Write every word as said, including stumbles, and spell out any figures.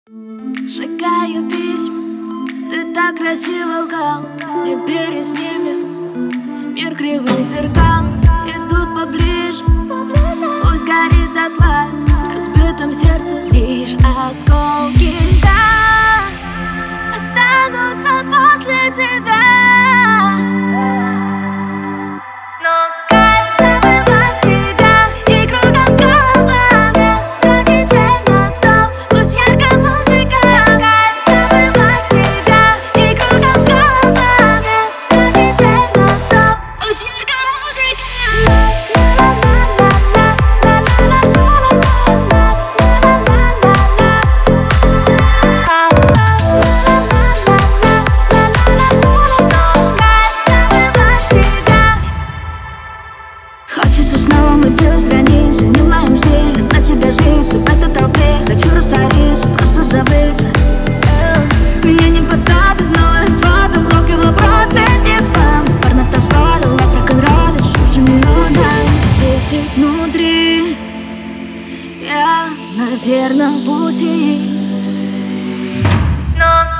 Сжигаю письма, ты так красиво лгал. Теперь с ними мир кривых зеркал. Иду поближе, пусть горит дотла. В разбитом сердце лишь осколки льда останутся после тебя. Хочется снова, мы без границ. Не в моем стиле, на тебя жить. В этой толпе хочу раствориться, просто забыться. Меня не потопит новым фотом, логово бродит без вам. Парно танцполил, в рок-н-ролле, сужденный удар светит внутри. Я на верном пути, но